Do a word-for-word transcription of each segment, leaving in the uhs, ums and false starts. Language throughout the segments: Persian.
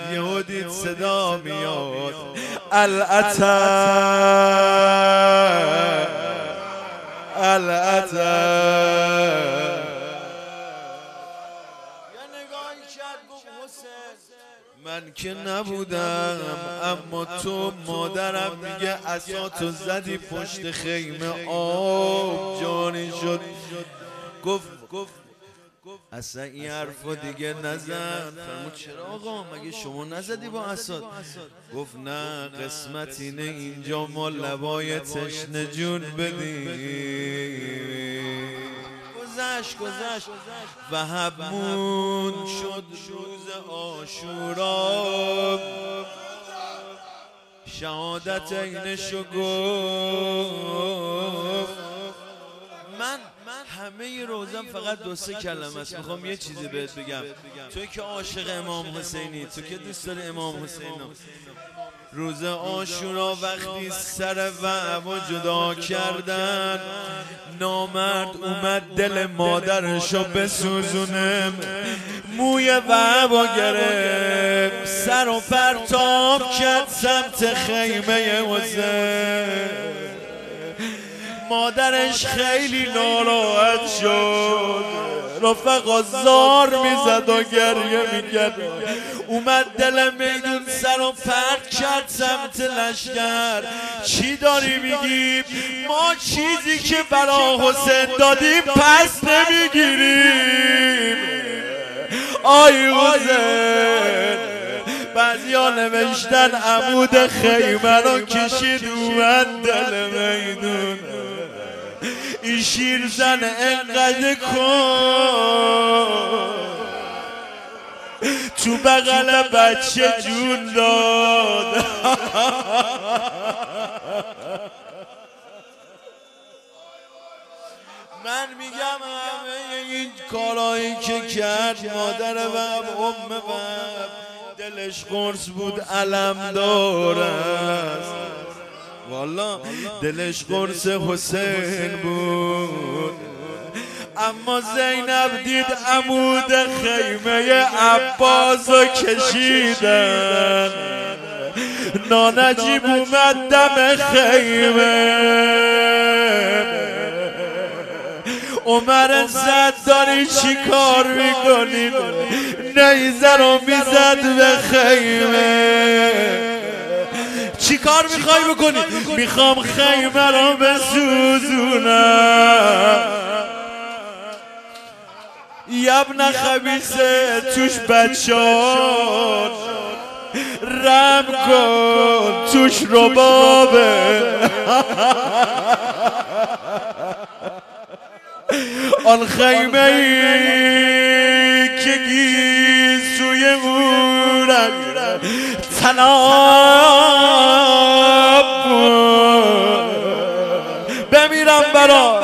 یهو دید صدا میاد العطر العطر. من که نبودم اما تو مادرم دیگه عصاتو زدی پشت خیمه آب جانی شد. گفت اصلا این حرفا دیگه نزن. فرمود چرا آقا مگه شما نزدی با عصات؟ گفت نه قسمت اینه اینجا ما لبای تشنه جون بدیم. گذشت گذشت و همون شد روز عاشورا شهادت اینشو گفت. من همه روزم فقط دو سه کلمه است. میخوام یه چیزی بهت بگم. توی که عاشق امام حسینی، تو که دوست داری امام حسین، روز عاشورا وقتی سر وعوا جدا کردن نامرد اومد دل مادرشو بسوزونه، موی وعوا گرفت سر و پرتاب کرد سمت خیمه حسین. مادرش خیلی ناراحت شد، رفقا زار میزد و گریه میکرد. اومد دل میدون سر و پرت کرد سمت لشکر. چی داری میگی؟ ما چیزی که برا حسین دادیم پس نمیگیریم. آی حسین بعضی ها نوشتن عمود خیمه رو کشید اومد دل میدون. این شیرزن انقدر کن تو بغل بچه جون داد. من میگم همه این کارایی که کرد مادر و ام و دلش قرص بود علم داره، والا دلش قرص حسین بود. اما زینب دید عمود خیمه عباسو کشیدن. نانجیب اومد دم خیمه، عمر زد داری چی کار میکنی؟ نیزه رو میزد به خیمه. چی کار میخوای بکنی؟ میخوام خیمه رو بسوزونم. یبن خبیثه توش بچه‌ها رم کن توش ربابه. آن خیمه ای که گیسوی غورت تناب بود بمیرم برا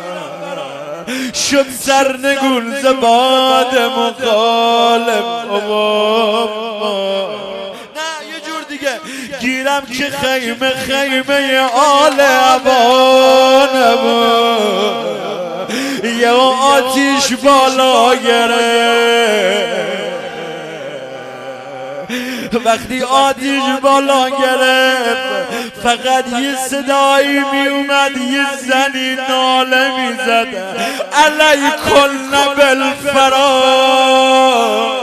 شد سرنگون زباد مخالف. نه یه جور دیگه گیرم که خیمه خیمه آل عبانه بود. یه آتیش بالا گرفت. وقتی آتیش بالا گرفت فقط یه صدایی می اومد، یه زنی ناله می زد علیکن بالفرار.